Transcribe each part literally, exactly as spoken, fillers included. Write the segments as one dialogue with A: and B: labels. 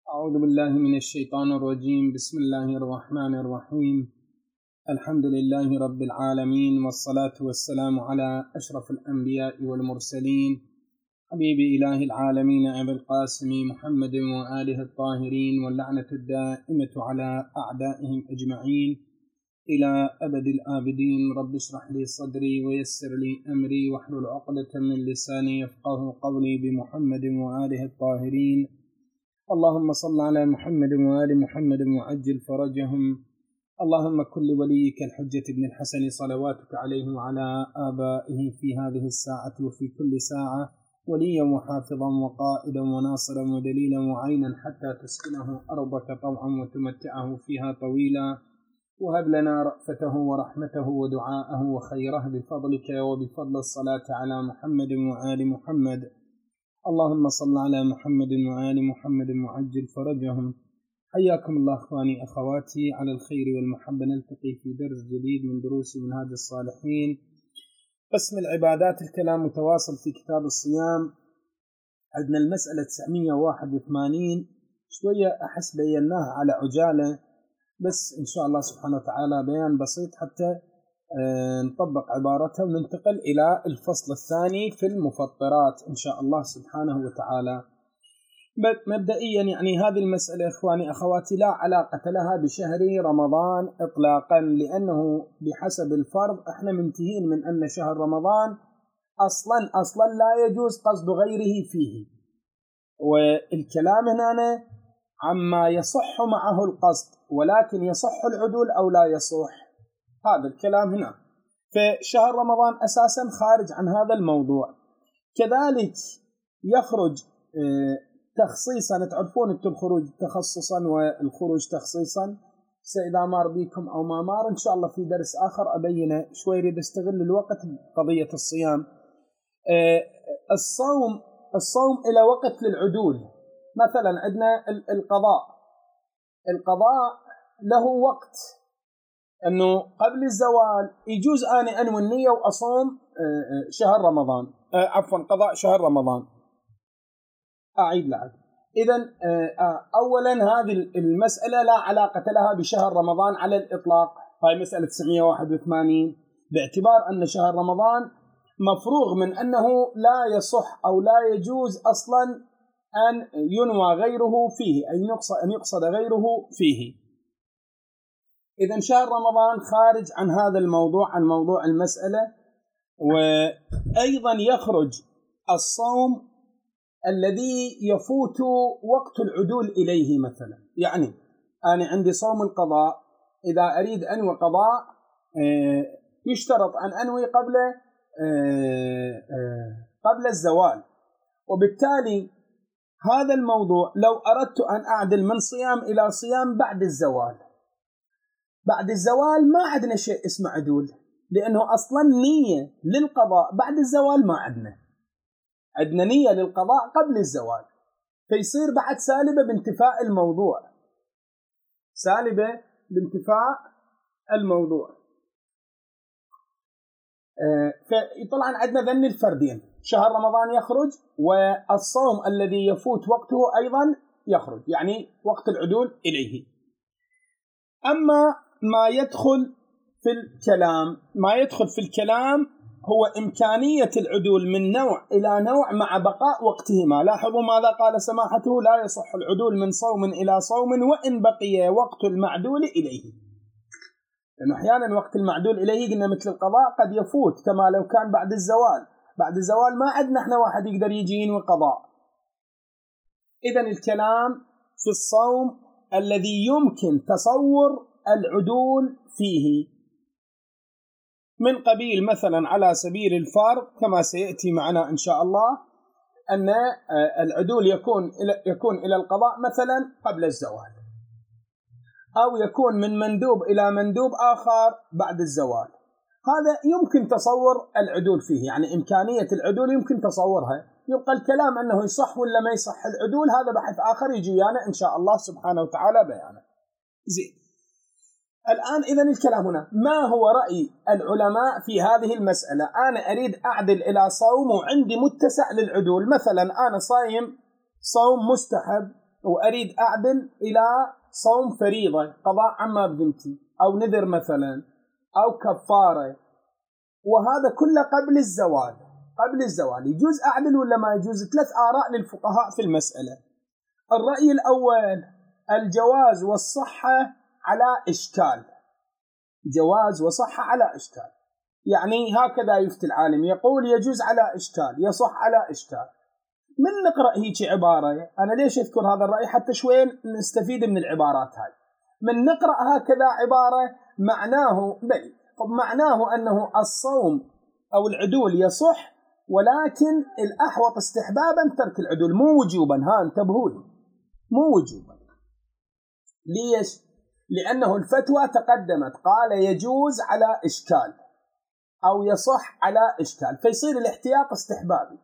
A: أعوذ بالله من الشيطان الرجيم. بسم الله الرحمن الرحيم. الحمد لله رب العالمين، والصلاة والسلام على أشرف الأنبياء والمرسلين، حبيب إله العالمين أبي القاسم محمد وآله الطاهرين، واللعنة الدائمة على أعدائهم أجمعين إلى أبد الآبدين. رب اشرح لي صدري ويسر لي أمري واحلل عقدة من لساني يفقه قولي بمحمد وآله الطاهرين. اللهم صل على محمد وآل محمد وعجل فرجهم. اللهم كل وليك الحجة بن الحسن صلواتك عليه وعلى آبائه في هذه الساعة وفي كل ساعة وليا وحافظا وقائدا وناصرا ودليلا وعينا حتى تسكنه أرضك طوعا وتمتعه فيها طويلا، وهب لنا رأفته ورحمته ودعاءه وخيره بفضلك وبفضل الصلاة على محمد وآل محمد. اللهم صل على محمد وآل محمد وعجل فرجهم. حياكم الله أخواني أخواتي على الخير والمحبة، نلتقي في درس جديد من دروس منهاج الصالحين، قسم العبادات. الكلام متواصل في كتاب الصيام. عندنا المسألة تسعمية وواحد وثمانين، شوية أحس بيناها على عجالة، بس إن شاء الله سبحانه وتعالى بيان بسيط حتى نطبق عبارتها وننتقل إلى الفصل الثاني في المفطرات إن شاء الله سبحانه وتعالى. مبدئيا يعني هذه المسألة إخواني أخواتي لا علاقة لها بشهر رمضان إطلاقا، لأنه بحسب الفرض إحنا منتهين من أن شهر رمضان أصلا أصلا لا يجوز قصد غيره فيه، والكلام هنا عما يصح معه القصد، ولكن يصح العدول أو لا يصح، هذا الكلام هنا. فشهر رمضان أساسا خارج عن هذا الموضوع. كذلك يخرج تخصيصا، تعرفون أنتم الخروج تخصصا والخروج تخصيصا، سإذا مار بكم أو ما مار إن شاء الله في درس آخر أبينه شوي، يريد استغل الوقت بقضية الصيام. الصوم الصوم إلى وقت للعدول. مثلا عندنا القضاء القضاء له وقت، أنه قبل الزوال يجوز أنا أنوي النية وأصوم شهر رمضان، عفوا قضاء شهر رمضان. أعيد لعد. إذن أولا هذه المسألة لا علاقة لها بشهر رمضان على الإطلاق، هاي مسألة تسعمية وواحد وثمانين، باعتبار أن شهر رمضان مفروغ من أنه لا يصح أو لا يجوز أصلا أن ينوى غيره فيه، أن يقصد غيره فيه. إذن شهر رمضان خارج عن هذا الموضوع، عن موضوع المسألة. وأيضا يخرج الصوم الذي يفوت وقت العدول إليه. مثلا يعني أنا عندي صوم القضاء، إذا أريد أنوي قضاء يشترط أن أنوي قبل قبل الزوال، وبالتالي هذا الموضوع لو أردت أن أعدل من صيام إلى صيام بعد الزوال، بعد الزوال ما عندنا شيء اسمه عدول، لأنه أصلا نية للقضاء بعد الزوال ما عندنا، عندنا نية للقضاء قبل الزوال، فيصير بعد سالبة بانتفاء الموضوع، سالبة بانتفاء الموضوع. آه فطبعا عندنا ذن الفردين، شهر رمضان يخرج والصوم الذي يفوت وقته أيضا يخرج، يعني وقت العدول إليه. أما ما يدخل في الكلام ما يدخل في الكلام هو إمكانية العدول من نوع إلى نوع مع بقاء وقتهما. لاحظوا ماذا قال سماحته: لا يصح العدول من صوم إلى صوم وإن بقي وقت المعدول إليه. لأنه أحيانا وقت المعدول إليه قلنا مثل القضاء قد يفوت كما لو كان بعد الزوال، بعد الزوال ما عندنا احنا واحد يقدر يجي ينوي قضاء. إذن الكلام في الصوم الذي يمكن تصور العدول فيه، من قبيل مثلا على سبيل الفرض كما سيأتي معنا إن شاء الله أن العدول يكون يكون إلى القضاء مثلا قبل الزوال، أو يكون من مندوب إلى مندوب آخر بعد الزوال. هذا يمكن تصور العدول فيه، يعني إمكانية العدول يمكن تصورها. يبقى الكلام أنه يصح ولا ما يصح العدول هذا بحث آخر يجي يعني إن شاء الله سبحانه وتعالى بيانه. زين. الآن إذن الكلام هنا ما هو رأي العلماء في هذه المسألة؟ أنا أريد أعدل إلى صوم وعندي متسع للعدول، مثلا أنا صايم صوم مستحب وأريد أعدل إلى صوم فريضة قضاء عما بذمتي أو نذر مثلا أو كفارة، وهذا كله قبل الزوال. قبل الزوال يجوز أعدل ولا ما يجوز؟ ثلاث آراء للفقهاء في المسألة. الرأي الأول الجواز والصحة على إشكال، جواز وصحة على إشكال، يعني هكذا يفتي العالم، يقول يجوز على إشكال، يصح على إشكال. من نقرأ هيك عبارة، أنا ليش أذكر هذا الرأي؟ حتى شوين نستفيد من العبارات هاي. من نقرأ هكذا عبارة معناه بل معناه أنه الصوم أو العدول يصح، ولكن الأحوط استحبابا ترك العدول مو وجوبا. ها انتبهوا لي، مو وجوبا. ليش؟ لأنه الفتوى تقدمت قال يجوز على إشكال أو يصح على إشكال، فيصير الاحتياط استحبابي،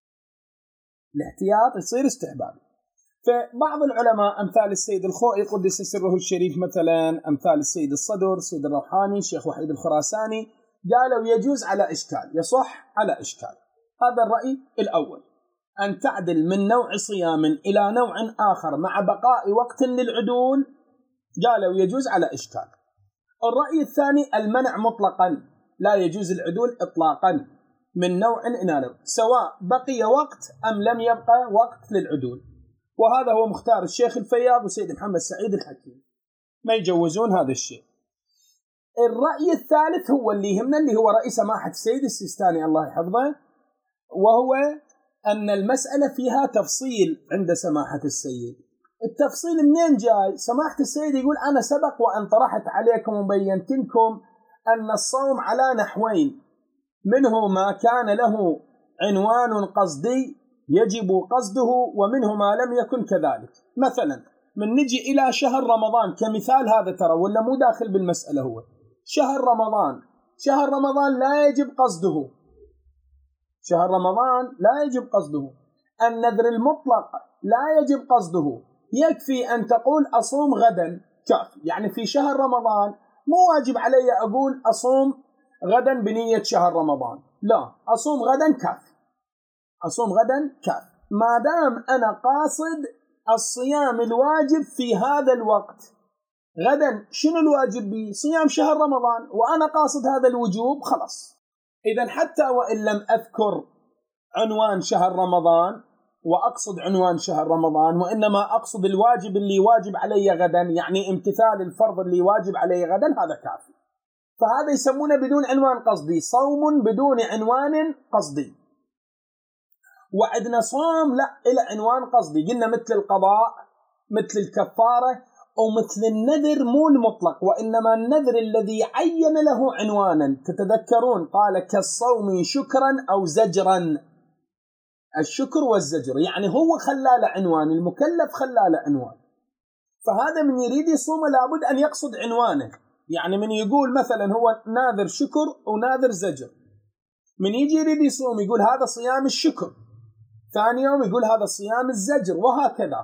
A: الاحتياط يصير استحبابي. فبعض العلماء أمثال السيد الخوئي قدس سره الشريف مثلا، أمثال السيد الصدر، السيد الروحاني، الشيخ وحيد الخراساني، قالوا يجوز على إشكال، يصح على إشكال. هذا الرأي الأول، أن تعدل من نوع صيام إلى نوع آخر مع بقاء وقت للعدول، قالوا يجوز على إشكال. الرأي الثاني المنع مطلقا، لا يجوز العدول إطلاقا من نوع إلى نوع، سواء بقي وقت أم لم يبقى وقت للعدول، وهذا هو مختار الشيخ الفياض وسيد محمد سعيد الحكيم، ما يجوزون هذا الشيء. الرأي الثالث هو اللي يهمنا، اللي هو رأي سماحة السيد السيستاني الله يحفظه، وهو أن المسألة فيها تفصيل عند سماحة السيد. التفصيل منين جاي؟ سماحة السيد يقول أنا سبق وأن طرحت عليكم وبينت لكم أن الصوم على نحوين، منه ما كان له عنوان قصدي يجب قصده، ومنه ما لم يكن كذلك. مثلا من نجي إلى شهر رمضان كمثال، هذا ترى ولا مو داخل بالمسألة، هو شهر رمضان، شهر رمضان لا يجب قصده، شهر رمضان لا يجب قصده. النذر المطلق لا يجب قصده، يكفي أن تقول أصوم غدا كافي. يعني في شهر رمضان مو واجب علي أقول أصوم غدا بنية شهر رمضان، لا، أصوم غدا كافي، أصوم غدا كافي، ما دام أنا قاصد الصيام الواجب في هذا الوقت. غدا شنو الواجب بي؟ صيام شهر رمضان، وأنا قاصد هذا الوجوب، خلاص. إذن حتى وإن لم أذكر عنوان شهر رمضان وأقصد عنوان شهر رمضان، وإنما أقصد الواجب اللي واجب علي غدا، يعني امتثال الفرض اللي واجب علي غدا، هذا كافي. فهذا يسمونه بدون عنوان قصدي، صوم بدون عنوان قصدي. وعندنا صوم لا إلى عنوان قصدي، قلنا مثل القضاء، مثل الكفارة، ومثل النذر مو المطلق، وإنما النذر الذي عين له عنوانا. تتذكرون قال كالصوم شكرا أو زجرا، الشكر والزجر، يعني هو خلال عنوان، المكلف خلال عنوان. فهذا من يريد يصوم لابد أن يقصد عنوانه، يعني من يقول مثلا هو ناذر شكر وناذر زجر، من يجي يريد يصوم يقول هذا صيام الشكر، ثاني يوم يقول هذا صيام الزجر، وهكذا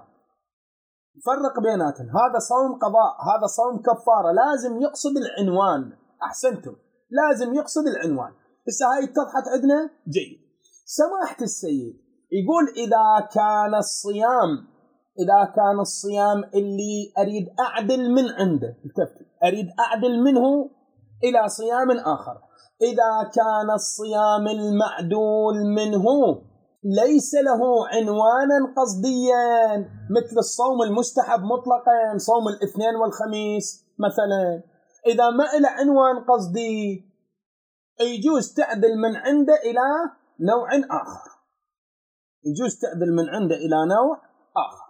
A: فرق بيناتهم. هذا صوم قضاء، هذا صوم كفارة، لازم يقصد العنوان. أحسنتم، لازم يقصد العنوان. بس هاي اتضحت عندنا جيد. سماحة السيد يقول إذا كان الصيام إذا كان الصيام اللي أريد أعدل من عنده، أريد أعدل منه إلى صيام آخر، إذا كان الصيام المعدول منه ليس له عنوانا قصديا، مثل الصوم المستحب مطلقا، صوم الاثنين والخميس مثلا، إذا ما إلى عنوان قصدي يجوز تعدل من عنده إلى نوع آخر، يجوز تعدل من عنده إلى نوع آخر،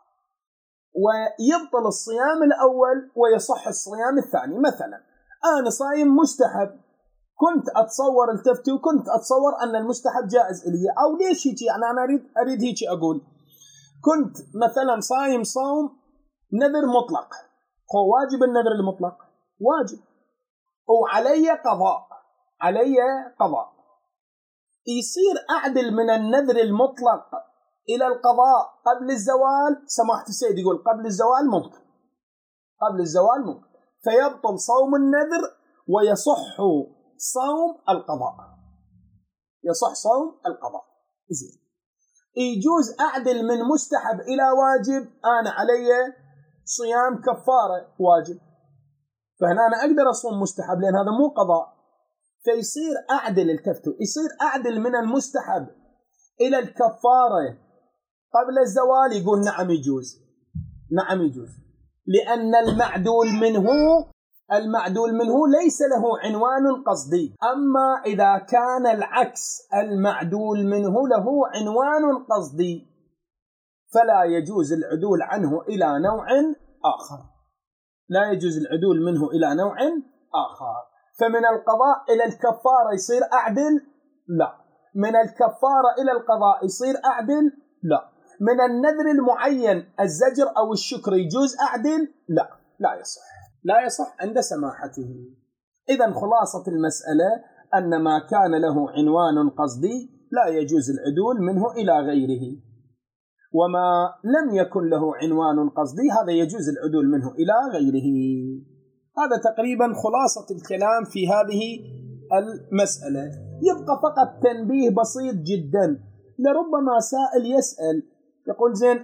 A: ويبطل الصيام الأول ويصح الصيام الثاني. مثلا أنا صايم مستحب، كنت أتصور التفتي وكنت أتصور أن المستحب جائز إلي، أو ليش هيك، يعني أنا أريد أريد هيك أقول، كنت مثلا صايم صوم نذر مطلق، هو واجب النذر المطلق واجب، وعلي قضاء، علي قضاء، يصير أعدل من النذر المطلق إلى القضاء قبل الزوال. سماحة السيد يقول قبل الزوال ممكن، قبل الزوال ممكن، فيبطل صوم النذر ويصح صوم القضاء، يصح صوم القضاء. زين، يجوز أعدل من مستحب إلى واجب، أنا علي صيام كفارة واجب، فهنا أنا أقدر أصوم مستحب لأن هذا مو قضاء، فيصير أعدل، التفتوا يصير أعدل من المستحب إلى الكفارة قبل الزوال. يقول نعم يجوز، نعم يجوز، لأن المعدول منه المعدول منه ليس له عنوان قصدي. أما إذا كان العكس، المعدول منه له عنوان قصدي، فلا يجوز العدول عنه إلى نوع آخر، لا يجوز العدول منه إلى نوع آخر. فمن القضاء إلى الكفارة يصير أعدل؟ لا. من الكفارة إلى القضاء يصير أعدل؟ لا. من النذر المعين الزجر أو الشكر يجوز أعدل؟ لا، لا يصح، لا يصح عند سماحته. إذن خلاصة المسألة أن ما كان له عنوان قصدي لا يجوز العدول منه إلى غيره، وما لم يكن له عنوان قصدي هذا يجوز العدول منه إلى غيره. هذا تقريبا خلاصة الكلام في هذه المسألة. يبقى فقط تنبيه بسيط جدا، لربما سائل يسأل يقول زين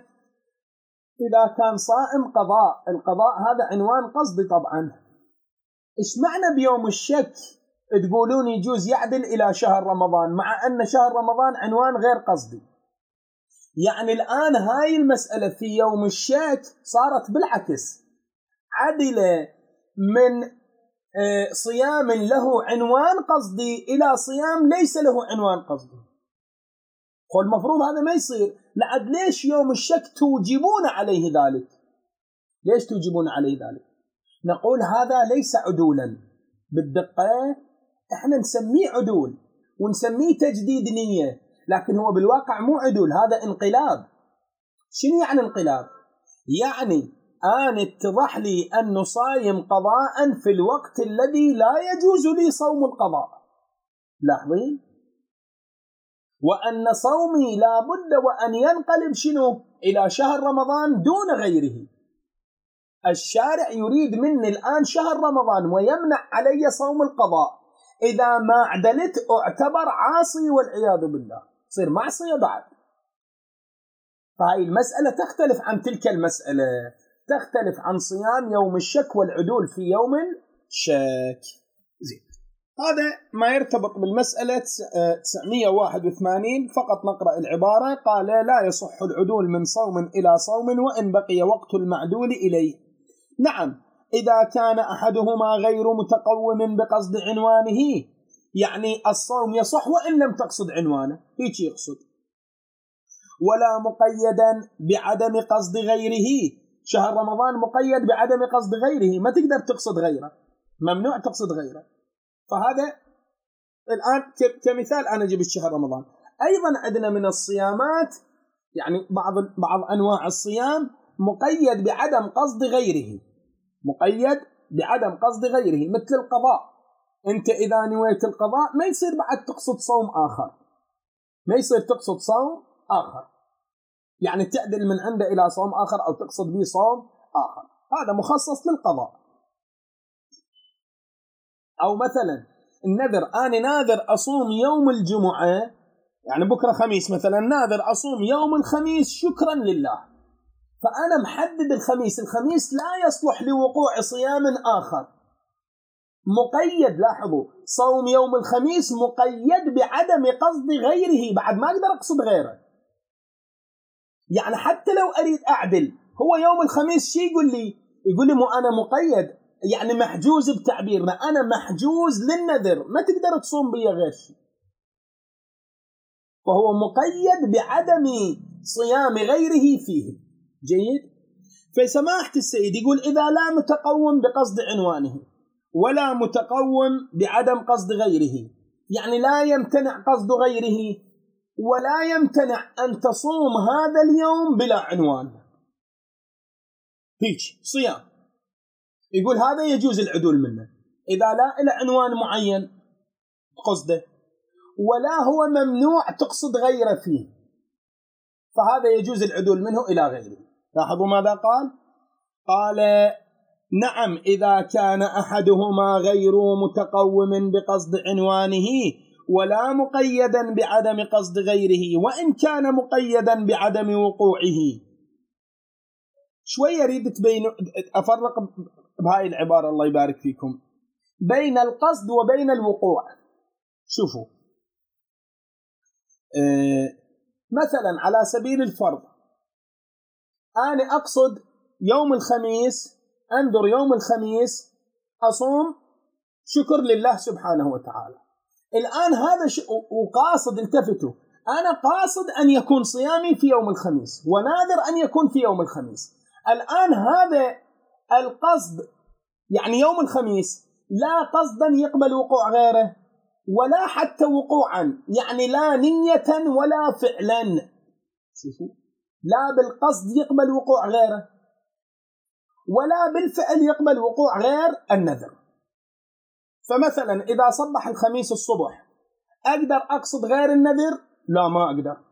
A: إذا كان صائم قضاء، القضاء هذا عنوان قصدي طبعا، إيش معنى بيوم الشك تقولون يجوز يعدل إلى شهر رمضان مع أن شهر رمضان عنوان غير قصدي؟ يعني الآن هاي المسألة في يوم الشك صارت بالعكس، عدل من صيام له عنوان قصدي إلى صيام ليس له عنوان قصدي. والمفروض هذا ما يصير. لعد ليش يوم الشك توجبون عليه ذلك؟ ليش توجبون عليه ذلك؟ نقول هذا ليس عدولا بالدقة، احنا نسميه عدول ونسميه تجديد نية، لكن هو بالواقع مو عدول، هذا انقلاب. شنو يعني انقلاب؟ يعني أن اتضح لي أنه صايم قضاء في الوقت الذي لا يجوز لي صوم القضاء، لاحظين، وأن صومي لا بد وأن ينقلب شنو إلى شهر رمضان دون غيره. الشارع يريد مني الآن شهر رمضان ويمنع علي صوم القضاء، إذا ما عدلت أعتبر عاصي والعياذ بالله، صير معصية بعد. فهي المسألة تختلف عن تلك المسألة، تختلف عن صيام يوم الشك والعدول في يوم الشك. زين، هذا ما يرتبط بالمسألة تسعمئة وواحد وثمانين. فقط نقرأ العبارة. قال لا يصح العدول من صوم إلى صوم وإن بقي وقت المعدول إليه. نعم، إذا كان أحدهما غير متقوم بقصد عنوانه، يعني الصوم يصح وإن لم تقصد عنوانه، هيك يقصد، ولا مقيدا بعدم قصد غيره. شهر رمضان مقيد بعدم قصد غيره، ما تقدر تقصد غيره، ممنوع تقصد غيره. فهذا الآن كمثال أنا جبت شهر رمضان. أيضا عندنا من الصيامات يعني بعض بعض أنواع الصيام مقيد بعدم قصد غيره، مقيد بعدم قصد غيره، مثل القضاء. أنت إذا نويت القضاء ما يصير بعد تقصد صوم آخر، ما يصير تقصد صوم آخر، يعني تعدل من عنده إلى صوم آخر أو تقصد به صوم آخر، هذا مخصص للقضاء. أو مثلا النذر، أنا ناذر أصوم يوم الجمعة، يعني بكرة خميس مثلا، ناذر أصوم يوم الخميس شكرا لله، فأنا محدد الخميس، الخميس لا يصلح لوقوع صيام آخر، مقيد. لاحظوا، صوم يوم الخميس مقيد بعدم قصد غيره، بعد ما أقدر أقصد غيره. يعني حتى لو أريد أعدل، هو يوم الخميس شي يقول لي؟ يقول لي مو أنا مقيد، يعني محجوز بتعبيرنا، أنا محجوز للنذر، ما تقدر تصوم بي غير شيء، فهو مقيد بعدم صيام غيره فيه. جيد. فسماحة السيد يقول إذا لا متقوم بقصد عنوانه ولا متقوم بعدم قصد غيره، يعني لا يمتنع قصد غيره ولا يمتنع أن تصوم هذا اليوم بلا عنوان، هيك صيام، يقول هذا يجوز العدول منه إذا لا إلى عنوان معين قصده، ولا هو ممنوع تقصد غيره فيه، فهذا يجوز العدول منه إلى غيره. لاحظوا ماذا قال؟ قال نعم، إذا كان أحدهما غير متقوم بقصد عنوانه ولا مقيدا بعدم قصد غيره وإن كان مقيدا بعدم وقوعه. شوية أريد تبين أفرق بهاي العبارة الله يبارك فيكم بين القصد وبين الوقوع. شوفوا أه مثلا على سبيل الفرض أنا أقصد يوم الخميس، أنظر يوم الخميس أصوم شكر لله سبحانه وتعالى. الآن هذا ش... وقاصد، التفتوا، أنا قاصد أن يكون صيامي في يوم الخميس وناذر أن يكون في يوم الخميس. الآن هذا القصد يعني يوم الخميس لا قصدا يقبل وقوع غيره ولا حتى وقوعا، يعني لا نية ولا فعلا. لا بالقصد يقبل وقوع غيره ولا بالفعل يقبل وقوع غير النذر. فمثلا إذا صبح الخميس الصبح أقدر أقصد غير النذر؟ لا ما أقدر.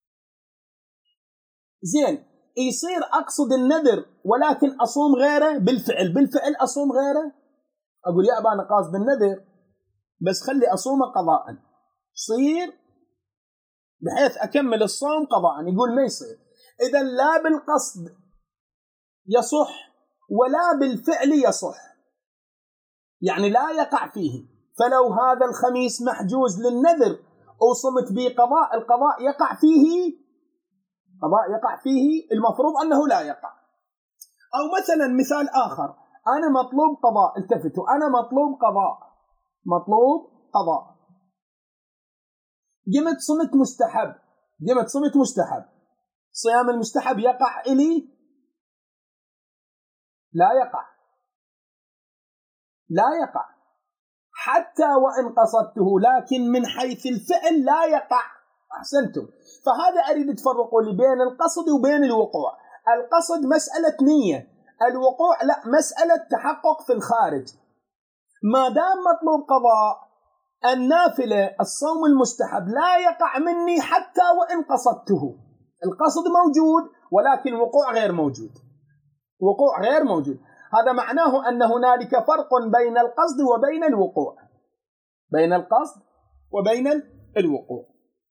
A: زين، يصير أقصد النذر ولكن أصوم غيره بالفعل، بالفعل أصوم غيره، أقول يا أبا أنا قاصد النذر بس خلي أصوم قضاء، يصير بحيث أكمل الصوم قضاء، يقول ما يصير. إذا لا بالقصد يصح ولا بالفعل يصح، يعني لا يقع فيه. فلو هذا الخميس محجوز للنذر وصمت به قضاء، القضاء يقع فيه، قضاء يقع فيه، المفروض أنه لا يقع. أو مثلا مثال آخر، أنا مطلوب قضاء، التفتوا، أنا مطلوب قضاء، مطلوب قضاء، قمت صمت مستحب، قمت صمت مستحب، صيام المستحب يقع إلي؟ لا يقع، لا يقع حتى وإن قصدته، لكن من حيث الفعل لا يقع. أحسنتم. فهذا أريد تفرقوا لي بين القصد وبين الوقوع. القصد مسألة نية، الوقوع لا، مسألة تحقق في الخارج. ما دام مطلوب قضاء النافلة الصوم المستحب لا يقع مني حتى وإن قصدته. القصد موجود ولكن وقوع غير موجود، وقوع غير موجود. هذا معناه أن هنالك فرق بين القصد وبين الوقوع، بين القصد وبين الوقوع.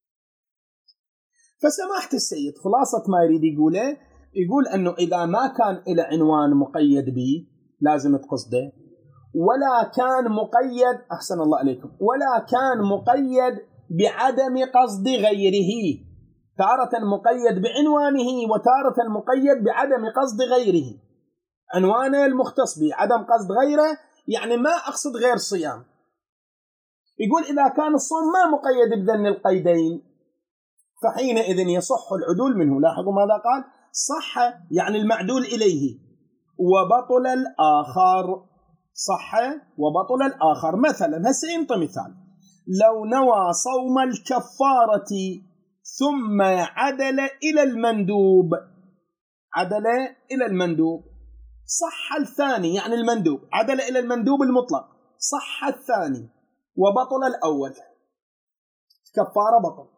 A: فسماحة السيد خلاصة ما يريد يقوله، يقول أنه إذا ما كان إلى عنوان مقيد به لازم تقصده، ولا كان مقيد، أحسن الله عليكم، ولا كان مقيد بعدم قصد غيره، تارة مقيد بعنوانه وتارة مقيد بعدم قصد غيره. عنوانه المختص به، عدم قصد غيره يعني ما أقصد غير صيام. يقول إذا كان الصوم ما مقيد بذن القيدين فحينئذ يصح العدول منه. لاحظوا ماذا قال؟ صح يعني المعدول إليه، وبطل الآخر، صح وبطل الآخر. مثلا هسه ينطي مثال، لو نوى صوم الكفارة ثم عدل إلى المندوب، عدل إلى المندوب، صح الثاني يعني المندوب، عدل إلى المندوب المطلق، صح الثاني وبطل الأول. الكفارة بطل،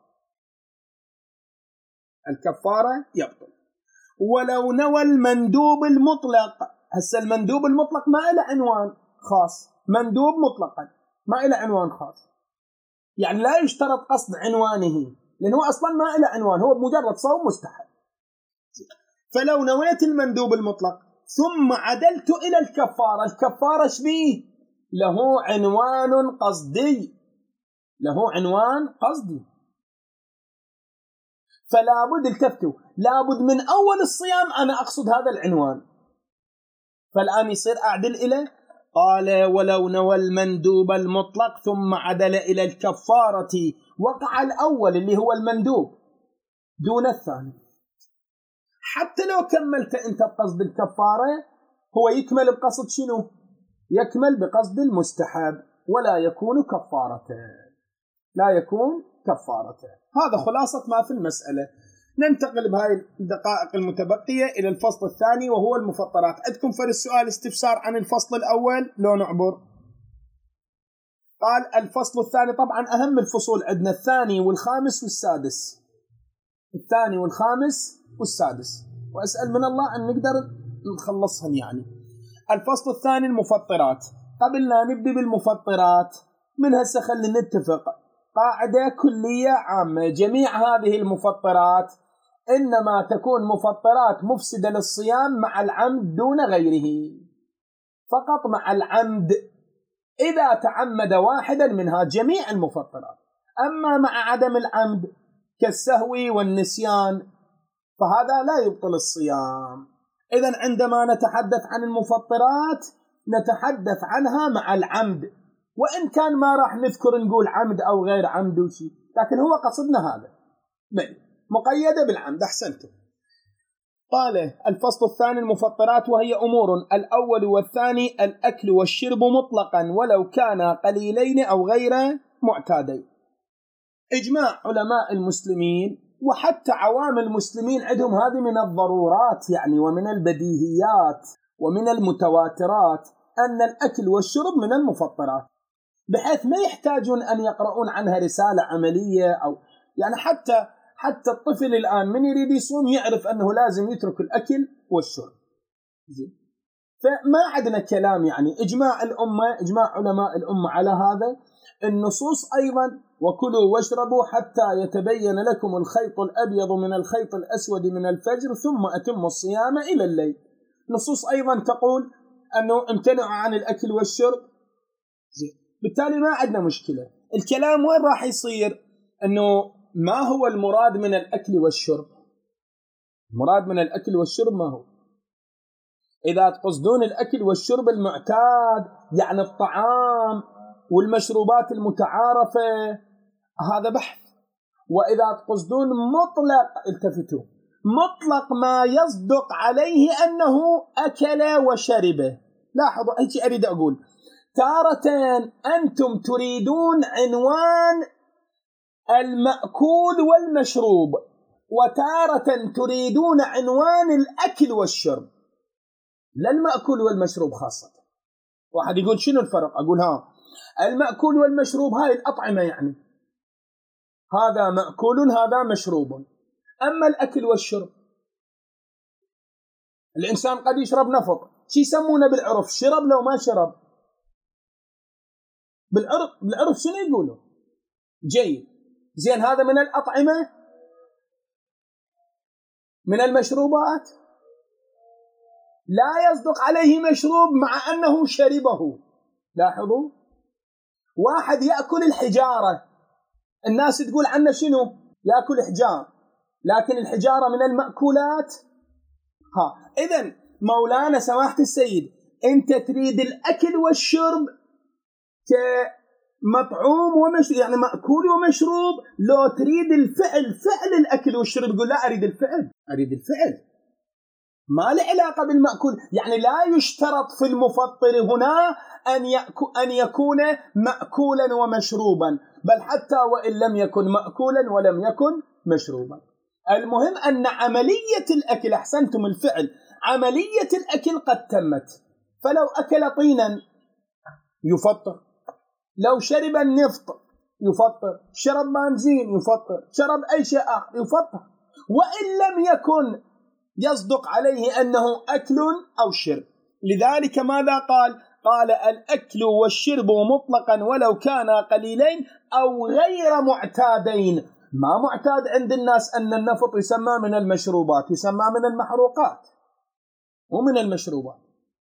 A: الكفارة يبطل. ولو نوى المندوب المطلق، هسه المندوب المطلق ما إله عنوان خاص، مندوب مطلقا ما إله عنوان خاص، يعني لا يشترط قصد عنوانه لأنه أصلا ما إله عنوان، هو مجرد صوم مستحب. فلو نويت المندوب المطلق ثم عدلت إلى الكفارة، الكفارة شبيه له عنوان قصدي، له عنوان قصدي. فلا بد، التفتوا، لا بد من أول الصيام أنا أقصد هذا العنوان. فالآن يصير أعدل إليه، قال ولو نوى المندوب المطلق ثم عدل إلى الكفارة وقع الأول اللي هو المندوب دون الثاني. حتى لو كملت أنت بقصد الكفارة هو يكمل بقصد شنو؟ يكمل بقصد المستحب ولا يكون كفارة، لا يكون كفارة. هذا خلاصة ما في المسألة. ننتقل بهاي الدقائق المتبقية إلى الفصل الثاني وهو المفطرات. عندكم فرق السؤال استفسار عن الفصل الأول لو نعبر؟ قال الفصل الثاني، طبعا أهم الفصول عندنا الثاني والخامس والسادس، الثاني والخامس والسادس، وأسأل من الله أن نقدر نخلصهم. يعني الفصل الثاني المفطرات. قبل لا نبدأ بالمفطرات من هسه خلينا نتفق قاعدة كلية عامة، جميع هذه المفطرات إنما تكون مفطرات مفسدة للصيام مع العمد دون غيره، فقط مع العمد إذا تعمد واحدا منها جميع المفطرات. أما مع عدم العمد كالسهو والنسيان فهذا لا يبطل الصيام. إذن عندما نتحدث عن المفطرات نتحدث عنها مع العمد، وإن كان ما راح نذكر نقول عمد أو غير عمد وشي، لكن هو قصدنا هذا بل مقيدة بالعمد. أحسنتم. قال الفصل الثاني المفطرات، وهي أمور: الأول والثاني الأكل والشرب مطلقا ولو كان قليلين أو غير معتادين. إجماع علماء المسلمين وحتى عوام المسلمين عندهم هذه من الضرورات يعني ومن البديهيات ومن المتواترات أن الأكل والشرب من المفطرات، بحيث ما يحتاجون أن يقرؤون عنها رسالة عملية، أو يعني حتى حتى الطفل الآن من يريد يصوم يعرف أنه لازم يترك الأكل والشرب. فما عندنا كلام يعني. إجماع الأمة، إجماع علماء الأمة على هذا. النصوص أيضا: وكلوا واشربوا حتى يتبين لكم الخيط الأبيض من الخيط الأسود من الفجر ثم أتموا الصيام إلى الليل. نصوص أيضا تقول أنه امتنعوا عن الأكل والشرب. بالتالي ما عندنا مشكلة. الكلام وين راح يصير؟ أنه ما هو المراد من الأكل والشرب؟ المراد من الأكل والشرب ما هو؟ إذا تقصدون الأكل والشرب المعتاد يعني الطعام والمشروبات المتعارفة هذا بحث. وإذا تقصدون مطلق، التفتوا، مطلق ما يصدق عليه أنه أكل وشرب. لاحظوا أي أريد أقول، تارة أنتم تريدون عنوان المأكول والمشروب، وتارة تريدون عنوان الأكل والشرب، لا المأكول والمشروب خاصة. واحد يقول شنو الفرق؟ أقول ها المأكول والمشروب هاي الأطعمة، يعني هذا مأكول هذا مشروب. أما الأكل والشرب، الإنسان قد يشرب نفط، شي يسمونه بالعرف شرب لو ما شرب. بالعرف بالعرف شنو يقولوا؟ جيد، زين، هذا من الأطعمة، من المشروبات، لا يصدق عليه مشروب مع أنه شربه. لاحظوا، واحد يأكل الحجارة، الناس تقول عنه شنو؟ يأكل حجار، لكن الحجارة من المأكولات. ها إذن مولانا سماحة السيد، أنت تريد الأكل والشرب كمطعوم ومشروب، يعني مأكول ومشروب، لو تريد الفعل، فعل الأكل والشرب، يقول لا أريد الفعل، أريد الفعل، ما له علاقة بالمأكول. يعني لا يشترط في المفطر هنا أن أن يكون مأكولا ومشروبا، بل حتى وإن لم يكن مأكولا ولم يكن مشروبا. المهم أن عملية الأكل، أحسنتم، الفعل، عملية الأكل قد تمت. فلو أكل طينا يفطر، لو شرب النفط يفطر، شرب بنزين يفطر، شرب أي شيء آخر يفطر، وإن لم يكن يصدق عليه أنه أكل أو شرب. لذلك ماذا قال؟ قال الأكل والشرب مطلقا ولو كان قليلين أو غير معتادين. ما معتاد عند الناس أن النفط يسمى من المشروبات، يسمى من المحروقات ومن المشروبات،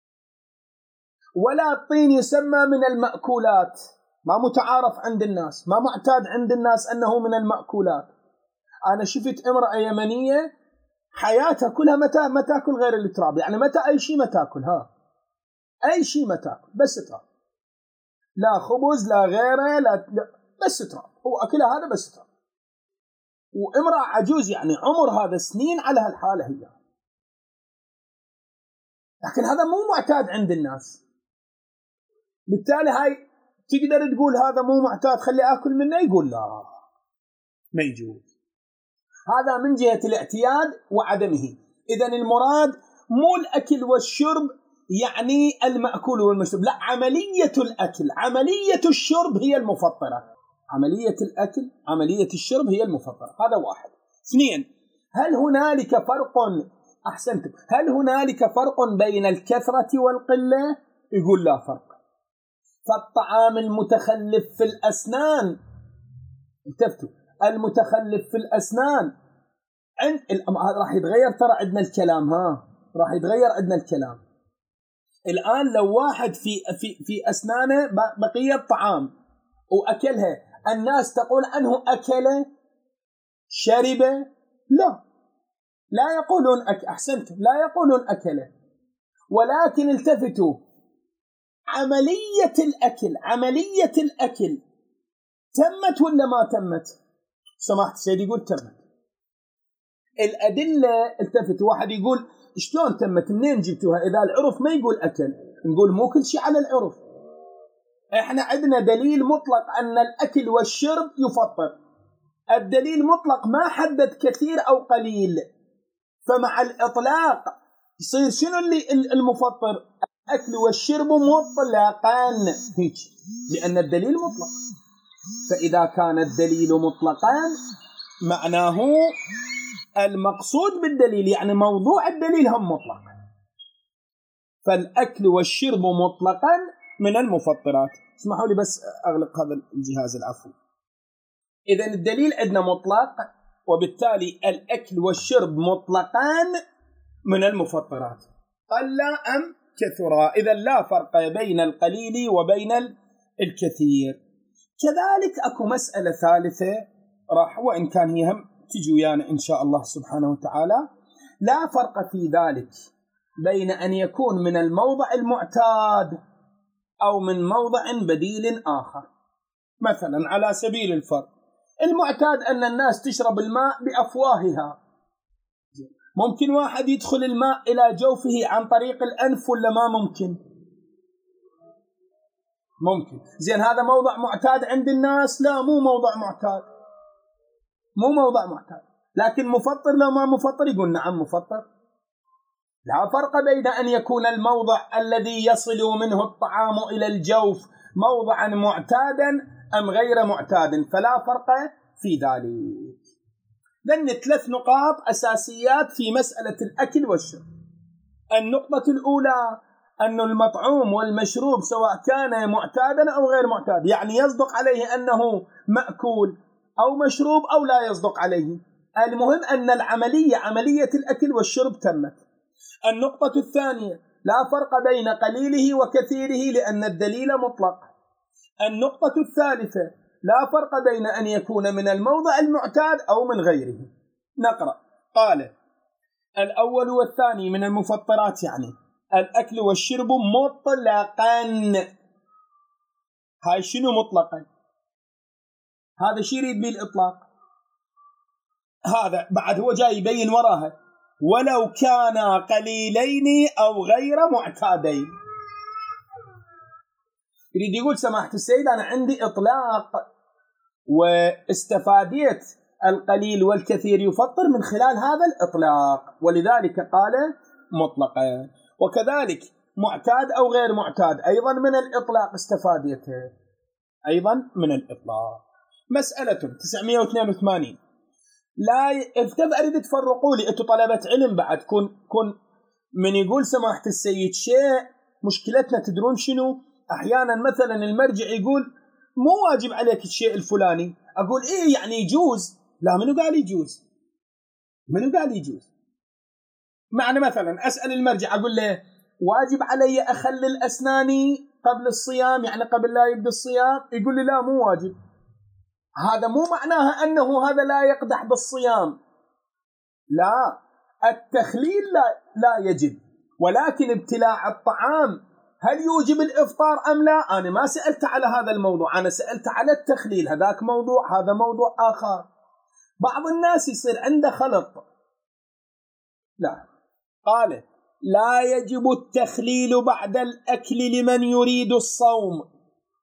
A: ولا الطين يسمى من المأكولات، ما متعارف عند الناس، ما معتاد عند الناس أنه من المأكولات. أنا شفت امرأة يمنية حياتها كلها متى ما تاكل غير التراب، يعني متى أي شيء ما تاكل، ها أي شيء ما تاكل بس تراب، لا خبز لا غيره، لا, لا بس تراب، هو أكلها هذا بس تراب. وامرأة عجوز يعني عمر هذا سنين على هالحالة هي، لكن هذا مو معتاد عند الناس. بالتالي هاي تقدر تقول هذا مو معتاد خلي أكل منه، يقول لا ما يجوز. هذا من جهة الاعتياد وعدمه. إذن المراد مو الأكل والشرب يعني المأكول والمشرب، لا، عملية الأكل، عملية الشرب هي المفطرة. عملية الأكل، عملية الشرب هي المفطرة. هذا واحد. اثنين، هل هنالك فرق، أحسنتم، هل هنالك فرق بين الكثرة والقلة؟ يقول لا فرق. فالطعام المتخلف في الأسنان التفتوا المتخلف في الأسنان عند راح يتغير. ترى عندنا الكلام ها راح يتغير عندنا الكلام. الآن لو واحد في في في أسنانه بقية طعام وأكلها، الناس تقول عنه أكل شرب؟ لا، لا يقولون أك... أحسنتم، لا يقولون أكل، ولكن التفتوا، عملية الأكل عملية الأكل تمت ولا ما تمت؟ سماحة السيد يقول تمت. الأدلة التفتوا، واحد يقول شلون تمت؟ منين جبتوها؟ إذا العرف ما يقول أكل، نقول مو كل شيء على العرف. إحنا عندنا دليل مطلق أن الأكل والشرب يفطر. الدليل مطلق ما حدد كثير أو قليل، فمع الإطلاق يصير شنو اللي المفطر؟ الأكل والشرب مطلقا هيك، لأن الدليل مطلق. فإذا كان الدليل مطلقا معناه المقصود بالدليل يعني موضوع الدليل هم مطلق، فالأكل والشرب مطلقا من المفطرات. اسمحوا لي بس أغلق هذا الجهاز، العفو. إذن الدليل عندنا مطلق، وبالتالي الأكل والشرب مطلقان من المفطرات، قل أم كثرا. إذن لا فرق بين القليل وبين الكثير. كذلك أكو مسألة ثالثة راح وإن كان هي هم تجي ويانا إن شاء الله سبحانه وتعالى. لا فرق في ذلك بين أن يكون من الموضع المعتاد أو من موضع بديل آخر. مثلا على سبيل الفرق، المعتاد أن الناس تشرب الماء بأفواهها، ممكن واحد يدخل الماء إلى جوفه عن طريق الأنف ولا ما ممكن؟ ممكن. زين هذا موضع معتاد عند الناس؟ لا، مو موضع معتاد، مو موضع معتاد. لكن مفطر لو ما مفطر؟ يقول نعم مفطر. لا فرق بين أن يكون الموضع الذي يصل منه الطعام إلى الجوف موضعا معتادا أم غير معتاد، فلا فرق في ذلك. لأن ثلاث نقاط أساسيات في مسألة الأكل والشرب. النقطة الأولى أن المطعوم والمشروب سواء كان معتادا أو غير معتاد، يعني يصدق عليه أنه مأكول أو مشروب أو لا يصدق عليه، المهم أن العملية عملية الأكل والشرب تمت. النقطة الثانية لا فرق بين قليله وكثيره لأن الدليل مطلق. النقطة الثالثة لا فرق بين أن يكون من الموضع المعتاد أو من غيره. نقرأ. قال الأول والثاني من المفطرات يعني الأكل والشرب مطلقا. هاي شنو مطلقا؟ هذا شي يريد بالإطلاق. هذا بعد هو جاي يبين وراها ولو كان قليلين أو غير معتادين. يريد يقول سماحة السيد أنا عندي إطلاق واستفاديت القليل والكثير يفطر من خلال هذا الإطلاق، ولذلك قال مطلقا. وكذلك معتاد أو غير معتاد أيضا من الإطلاق استفاديته، أيضا من الإطلاق. مسألة تسعمائة واثنين وثمانين. لا ابتدأ أريد تفرقوا لي أنتوا طلبة علم بعد. كن كن من يقول سماحة السيد شيء مشكلتنا تدرون شنو؟ أحيانا مثلا المرجع يقول مو واجب عليك الشيء الفلاني، أقول إيه يعني يجوز. لا، منو قال يجوز؟ منو قال يجوز؟ معنى مثلا أسأل المرجع أقول له واجب علي أخلل أسناني قبل الصيام يعني قبل لا يبدأ الصيام، يقول لي لا مو واجب. هذا مو معناها أنه هذا لا يقدح بالصيام، لا، التخليل لا, لا يجب، ولكن ابتلاع الطعام هل يوجب الإفطار أم لا؟ أنا ما سألت على هذا الموضوع، أنا سألت على التخليل، هذاك موضوع هذا موضوع آخر. بعض الناس يصير عنده خلط. لا، قال لا يجب التخليل بعد الأكل لمن يريد الصوم.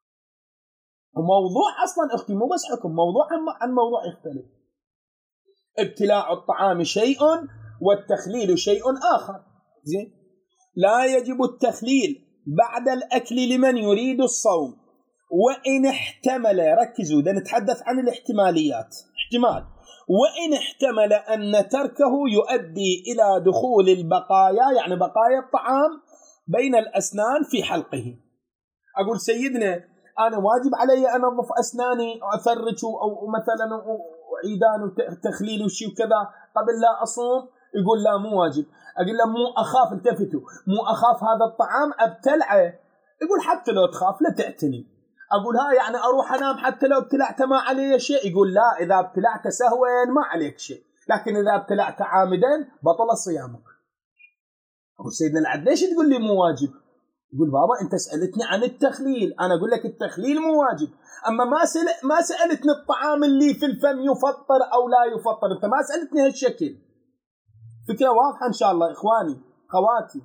A: وموضوع أصلا أختي مو بس حكم، موضوع عن موضوع يختلف. ابتلاع الطعام شيء والتخليل شيء آخر. زين، لا يجب التخليل بعد الأكل لمن يريد الصوم وإن احتمل، ركزوا ده نتحدث عن الاحتماليات، احتمال، وإن احتمل أن تركه يؤدي إلى دخول البقايا يعني بقايا الطعام بين الأسنان في حلقه. أقول سيدنا أنا واجب علي أن أنظف أسناني وأفرج أو مثلا عيدان وتخليل وشي وكذا قبل لا أصوم؟ يقول لا مو واجب. أقول له مو أخاف، التفتوا، مو أخاف هذا الطعام أبتلعه؟ يقول حتى لو تخاف لا تعتني. أقول ها يعني أروح أنام حتى لو ابتلعت ما علي شيء؟ يقول لا، إذا ابتلعت سهوا ما عليك شيء، لكن إذا ابتلعت عامدا بطل صيامك. أقول سيدنا العد ليش تقول لي مو واجب؟ يقول بابا أنت سألتني عن التخليل، أنا أقول لك التخليل مو واجب، أما ما سأل ما سألتني الطعام اللي في الفم يفطر أو لا يفطر، أنت ما سألتني هالشكل. فكرة واضحة إن شاء الله إخواني خواتي.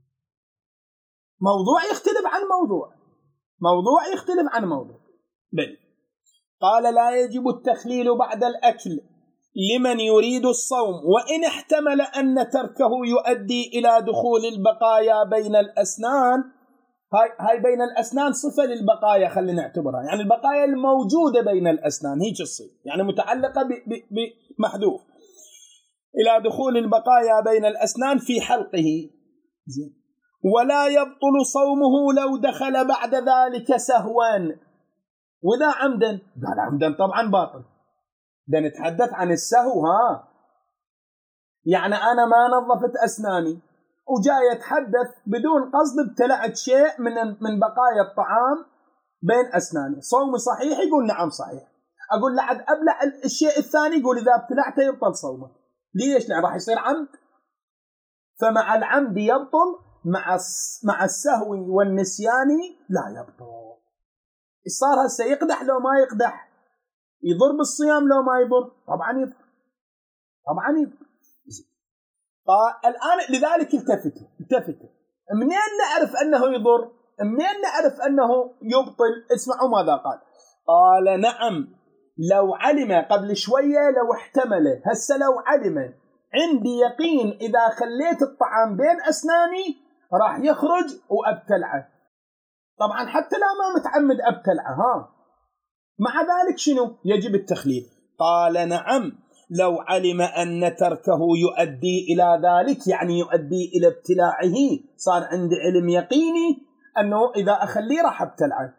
A: موضوع يختلف عن موضوع، موضوع يختلف عن موضوع. بل قال لا يجب التخليل بعد الأكل لمن يريد الصوم، وإن احتمل أن تركه يؤدي إلى دخول البقايا بين الأسنان. هاي, هاي بين الأسنان صفة للبقايا، خلينا نعتبرها يعني البقايا الموجودة بين الأسنان، هيك الصفة يعني متعلقة بمحذوف، إلى دخول البقايا بين الأسنان في حلقه. ولا يبطل صومه لو دخل بعد ذلك سهوا، وإذا عمدا قال عمدا طبعا باطل. ده نتحدث عن السهو. ها يعني أنا ما نظفت أسناني وجاي أتحدث بدون قصد ابتلعت شيء من من بقايا الطعام بين أسناني، صومي صحيح؟ يقول نعم صحيح. أقول لعد أبلع الشيء الثاني، يقول إذا ابتلعته يبطل صومه. ليش؟ لأن راح يصير عمد. فمع العمد يبطل، مع مع السهو والنسيان لا يبطل. صار هسه يقدح لو ما يقدح، يضر بالصيام لو ما يضر؟ طبعا يضر، طبعا يضر. طيب الآن لذلك التفتوا التفتوا منين نعرف أنه يضر؟ منين نعرف أنه يبطل؟ اسمعوا ماذا قال. قال نعم لو علم، قبل شوية لو احتمل، هسه لو علم عندي يقين إذا خليت الطعام بين أسناني راح يخرج وأبتلعه. طبعا حتى لا ما متعمد أبتلعه. ها مع ذلك شنو؟ يجب التخليل. قال نعم لو علم أن تركه يؤدي إلى ذلك، يعني يؤدي إلى ابتلاعه، صار عندي علم يقيني أنه إذا أخليه راح ابتلعه.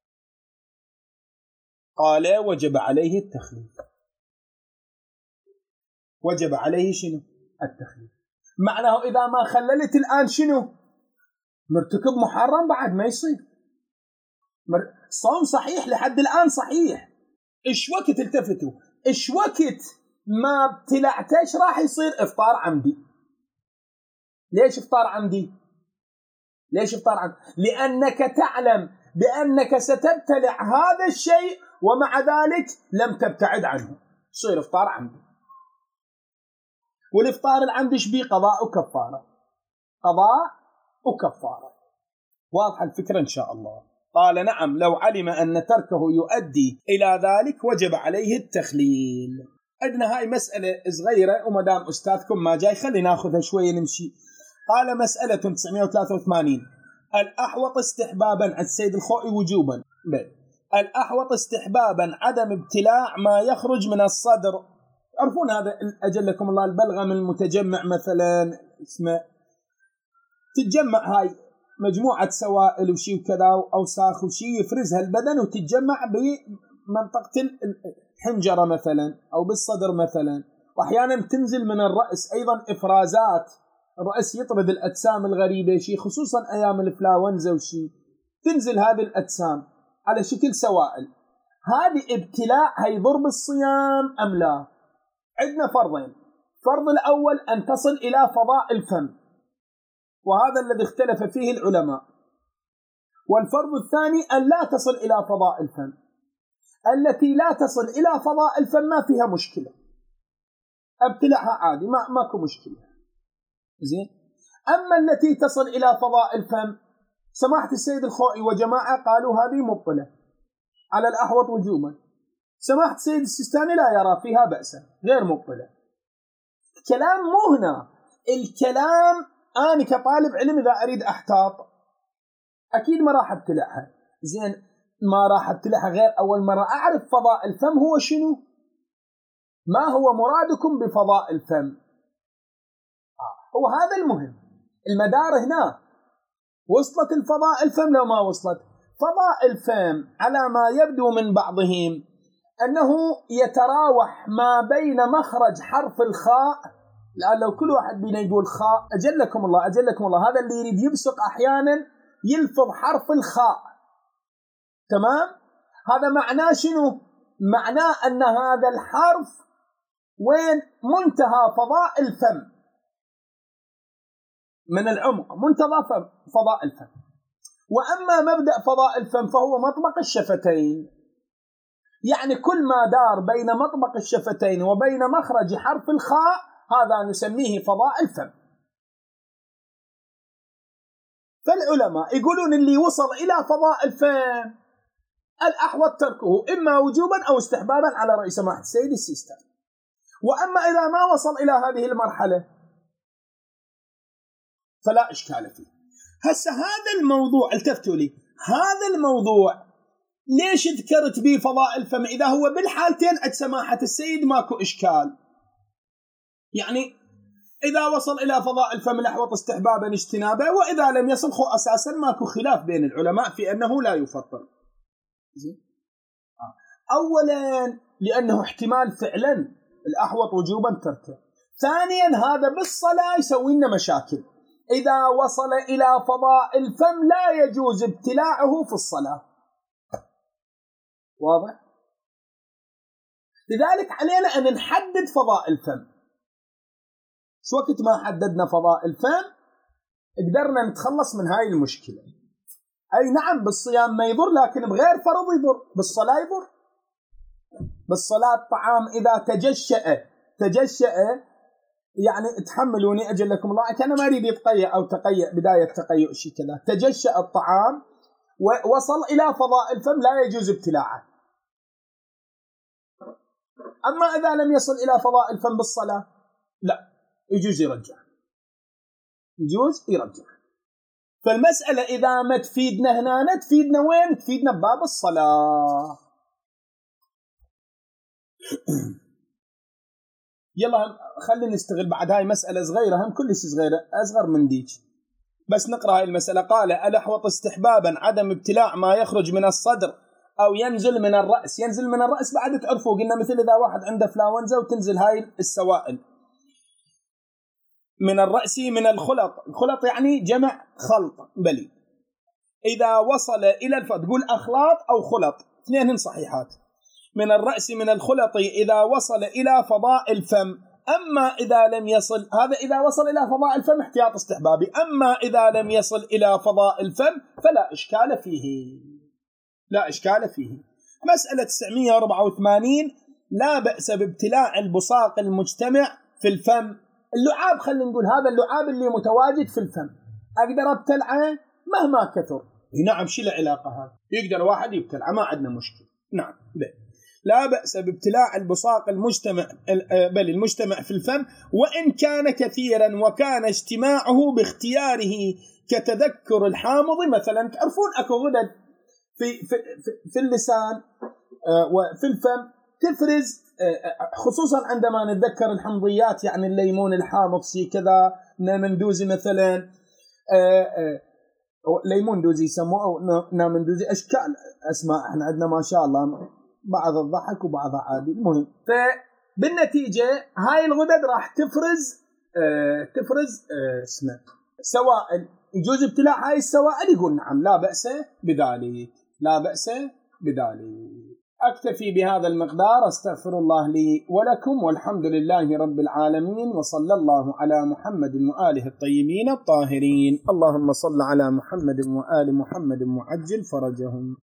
A: قال وجب عليه التخليل. وجب عليه شنو؟ التخليل. معناه إذا ما خللت الآن شنو؟ مرتكب محرم بعد ما يصير. صوم صحيح لحد الآن صحيح. إيش وقت التفتوا؟ إيش وقت ما ابتلعتش راح يصير إفطار عمدي. ليش إفطار عمدي؟ ليش إفطار عمدي؟ لأنك تعلم بأنك ستبتلع هذا الشيء ومع ذلك لم تبتعد عنه، يصير إفطار عمدي. والإفطار العمدي شبيه؟ قضاء وكفارة، قضاء وكفارة. واضحة الفكرة إن شاء الله. قال نعم لو علم أن تركه يؤدي إلى ذلك وجب عليه التخليل. عندنا هاي مسألة صغيرة ومدام أستاذكم ما جاي خلي ناخذها شوية نمشي. قال مسألة تسعمائة وثلاثة وثمانين الأحوط استحبابا عند السيد الخوئي وجوبا. بل الأحوط استحبابا عدم ابتلاع ما يخرج من الصدر. تعرفون هذا أجلكم الله البلغم المتجمع مثلا اسمه، تتجمع هاي مجموعة سوائل وشي وكذا وأوساخ وشي يفرزها البدن وتتجمع بمنطقة الحنجرة مثلا أو بالصدر مثلا، وأحيانا تنزل من الرأس أيضا إفرازات، الرأس يطرد الأجسام الغريبة شي، خصوصا أيام الإنفلونزا وشي تنزل هذه الأجسام على شكل سوائل. هذه ابتلاع هيضر بالصيام أم لا؟ عندنا فرضين. فرض الأول أن تصل إلى فضاء الفم، وهذا الذي اختلف فيه العلماء. والفرض الثاني أن لا تصل إلى فضاء الفم. التي لا تصل إلى فضاء الفم ما فيها مشكلة، ابتلعها عادي، ما ماكو مشكلة. زين. أما التي تصل إلى فضاء الفم، سماحة السيد الخوئي وجماعة قالوا هذه مبطلة على الأحوط وجوبا. سماحة السيد السيستاني لا يرى فيها بأسا، غير مبطلة. الكلام مو هنا، الكلام أنا كطالب علم إذا أريد أحتاط أكيد ما راح ابتلعها. زين، ما راح ابتلعها غير أول مرة أعرف فضاء الفم هو شنو، ما هو مرادكم بفضاء الفم. آه. هو هذا المهم. المدار هنا وصلت الفضاء الفم لو ما وصلت، فضاء الفم على ما يبدو من بعضهم أنه يتراوح ما بين مخرج حرف الخاء، لأن لو كل واحد بينا يقول خاء أجلكم الله أجلكم الله، هذا اللي يريد يبصق أحيانا يلفظ حرف الخاء، تمام؟ هذا معناه شنو؟ معناه أن هذا الحرف وين منتهى فضاء الفم من العمق، منتهى فضاء الفم. وأما مبدأ فضاء الفم فهو مطبق الشفتين، يعني كل ما دار بين مطبق الشفتين وبين مخرج حرف الخاء هذا نسميه فضاء الفم. فالعلماء يقولون اللي وصل إلى فضاء الفم الأحوط تركه إما وجوبا أو استحبابا على رأي سماحة السيد السيستاني. وأما إذا ما وصل إلى هذه المرحلة فلا إشكال فيه. هسه هذا الموضوع التفتوا لي، هذا الموضوع ليش ذكرت به فضاء الفم إذا هو بالحالتين عند سماحة السيد ماكو إشكال؟ يعني إذا وصل إلى فضاء الفم الأحوط استحبابا اجتنابا، وإذا لم يصل خو أساسا ماكو خلاف بين العلماء في أنه لا يفضل. أولا لأنه احتمال فعلا الأحوط وجوبا تركه. ثانيا هذا بالصلاة يسوي لنا مشاكل، إذا وصل إلى فضاء الفم لا يجوز ابتلاعه في الصلاة، واضح؟ لذلك علينا أن نحدد فضاء الفم. شو وقت ما حددنا فضاء الفم قدرنا نتخلص من هاي المشكلة. أي نعم بالصيام ما يضر، لكن بغير فرض يضر، بالصلاة يضر. بالصلاة الطعام إذا تجشأ تجشأ يعني تحملوني أجلكم الله، كان ما يريد يتقيأ أو تقيأ بداية تقيؤ شيء كذا، تجشأ الطعام ووصل إلى فضاء الفم لا يجوز ابتلاعه. أما إذا لم يصل إلى فضاء الفم بالصلاة لا يجوز يرجع، يجوز يرجع. فالمسألة إذا ما تفيدنا هنا تفيدنا وين؟ تفيدنا بباب الصلاة. يلا خلينا نستغل بعد هاي مسألة صغيرة، هم كلش صغيرة أصغر من ديك، بس نقرأ هاي المسألة. قال الأحوط استحبابا عدم ابتلاع ما يخرج من الصدر أو ينزل من الرأس. ينزل من الرأس بعد تعرفوا قلنا مثل إذا واحد عنده فلاونزا وتنزل هاي السوائل من الرأس من الخلط. الخلط يعني جمع خلط بلي. إذا وصل إلى الف تقول أخلاط أو خلط اثنين صحيحات. من الرأس من الخلط إذا وصل إلى فضاء الفم. أما إذا لم يصل، هذا إذا وصل إلى فضاء الفم احتياط استحبابي. أما إذا لم يصل إلى فضاء الفم فلا إشكال فيه، لا إشكال فيه. مسألة تسعمئة وأربعة وثمانين لا بأس بابتلاع البصاق المجتمع في الفم. اللعاب خلينا نقول هذا اللعاب اللي متواجد في الفم أقدر أبتلعه مهما كثر. نعم شو له علاقة هذا؟ يقدر واحد يبتلعه ما عندنا مشكلة. نعم بل. لا بأس بابتلاع البصاق المجتمع بل المجتمع في الفم وإن كان كثيرا وكان اجتماعه باختياره كتذكر الحامض مثلا. تعرفون أكو غدد في, في, في, في اللسان وفي الفم تفرز خصوصا عندما نتذكر الحمضيات، يعني الليمون الحامض شيء كذا، نامندوزي مثلا، ليمون دوزي يسموه أو نامندوزي، أشكال أسماء احنا عندنا ما شاء الله، بعض الضحك وبعضها عادي. المهم فبالنتيجة هاي الغدد راح تفرز اه تفرز اه اسمه سوائل. يجوز ابتلاع هاي السوائل؟ يقول نعم لا بأس بذلك، لا بأس بذلك. أكتفي بهذا المقدار، أستغفر الله لي ولكم، والحمد لله رب العالمين، وصلى الله على محمد وآله الطيبين الطاهرين. اللهم صل على محمد وآل محمد وعجل فرجهم.